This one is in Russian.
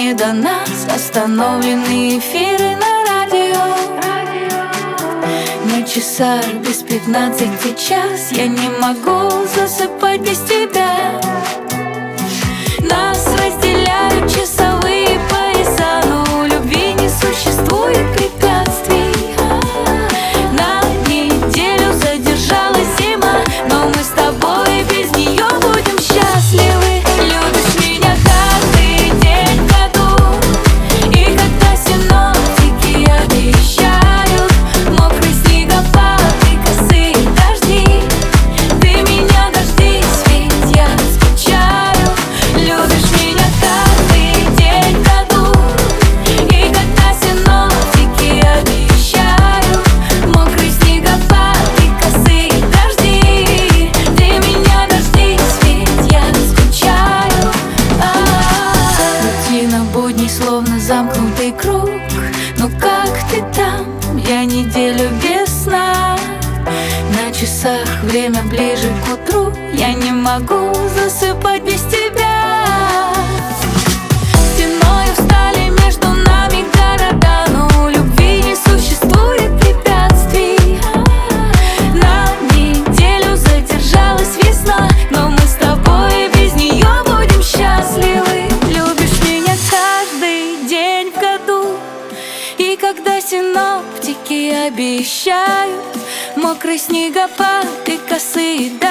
не до нас. Остановлены эфиры на радио. На часах без 15 час. Я не могу засыпать без тебя. Нас разделяют часовые пояса, но у любви не существует препятствий. На неделю задержалась зима, но мы с тобой без нее будем счастливы. Любишь меня каждый день в году, и когда синоптики обещают мокрый снегопад и косые дожди, ты меня дождись, ведь я скучаю. Любишь меня каждый день в году, и когда синоптики обещают мокрый снегопад и косые дожди, ты меня дождись, ведь я скучаю. Рутина будней, словно замкнутый круг. Ну как ты там? Я неделю без сна. На часах время ближе к утру. Я не могу засыпать без тебя. Стеною встали между нами города, но у любви не существует препятствий. На неделю задержалась весна, но мы с тобой без нее будем счастливы. Любишь меня каждый день в году, и когда синоптики обещают мокрый снегопад и косые дожди,